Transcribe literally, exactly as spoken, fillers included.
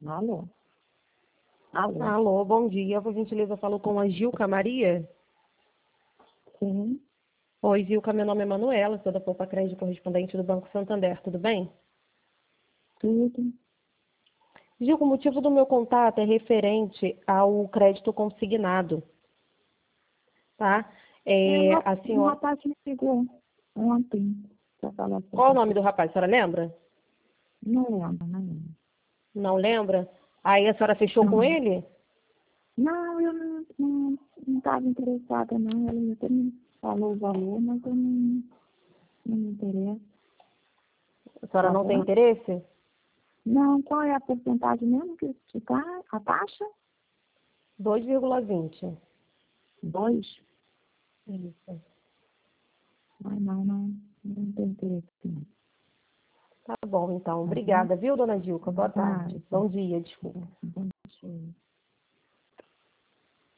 Alô? Alô? Alô, bom dia. Por gentileza, falo com a Gilca Maria. Sim, Oi, Gilca, meu nome é Manuela, sou da Poupa Crédito correspondente do Banco Santander, tudo bem? tudo. Gilca, o motivo do meu contato é referente ao crédito consignado, tá? É, É, uma, a um senhora... rapaz me ligou ontem pra falar Qual o sobre nome isso. do rapaz, a senhora lembra? Não lembro, não lembro. Não lembra? Aí a senhora fechou com Não, ele? não eu não não não estava interessada, não. Ele até me falou o valor, mas eu não, não me interesso. A senhora Tá não tem bom? interesse? Não, qual é a porcentagem mesmo que está? A taxa? dois vírgula vinte. Dois? Isso. Ai, não, não, não tem interesse, não. Tá bom, então. Tá bom? Obrigada, viu, dona Gilca? Boa Nada. tarde. Bom dia, desculpa. Bom dia.